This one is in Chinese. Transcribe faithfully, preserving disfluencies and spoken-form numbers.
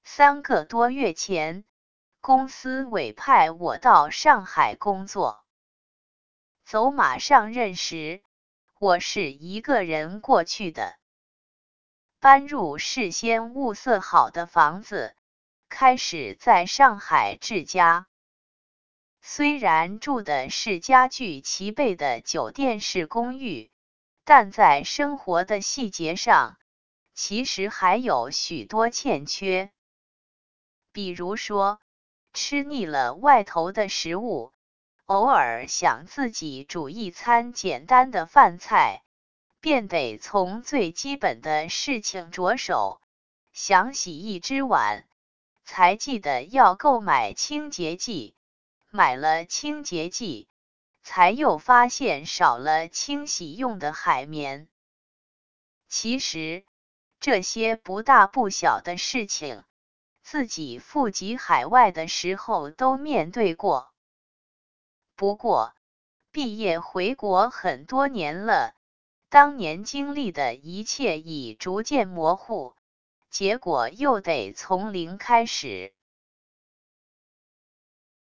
三个多月前，公司委派我到上海工作。走马上任时，我是一个人过去的。搬入事先物色好的房子，开始在上海置家。虽然住的是家具齐备的酒店式公寓，但在生活的细节上，其实还有许多欠缺。比如说，吃腻了外头的食物，偶尔想自己煮一餐简单的饭菜，便得从最基本的事情着手。想洗一只碗，才记得要购买清洁剂，买了清洁剂，才又发现少了清洗用的海绵。其实，这些不大不小的事情，自己赴籍海外的时候都面对过。不过，毕业回国很多年了，当年经历的一切已逐渐模糊，结果又得从零开始。